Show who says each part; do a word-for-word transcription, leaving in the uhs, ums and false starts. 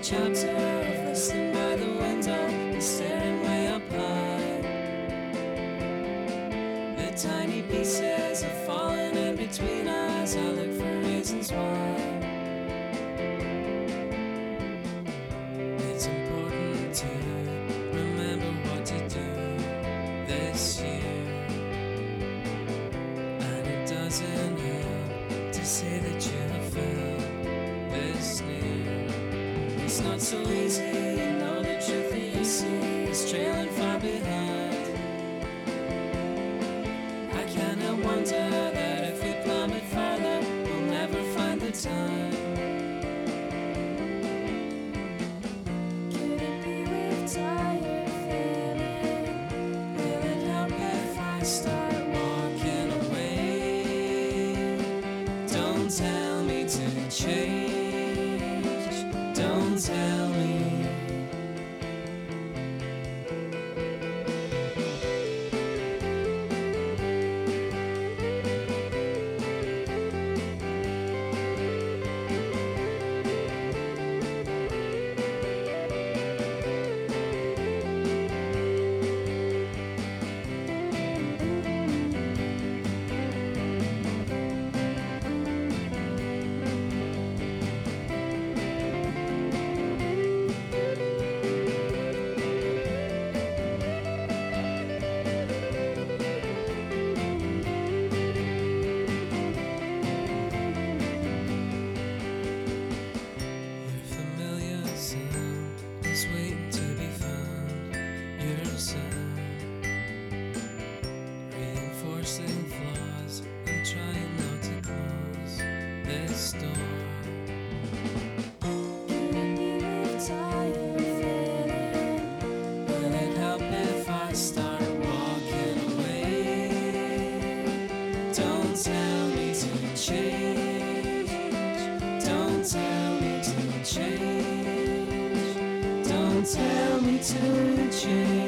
Speaker 1: chapter of listening by the window and staring way up high. The tiny pieces are falling in between us. I look for reasons why. It's important to remember what to do this year, and it doesn't help to say that you have found this near. It's not so easy, you know the truth that you see is trailing far behind. I can't help wonder that if we plummet further, we'll never find the time. Could it be we're tired feeling? Will it help if I start walking away? Don't tell me to change. Don't tell me. Is waiting to be found. Your sound reinforcing flaws. I'm trying not to close this door. Could it be we're tired feeling? Will it help if I start walking away? Don't tell me to change. Don't tell me to change. Don't tell me to change.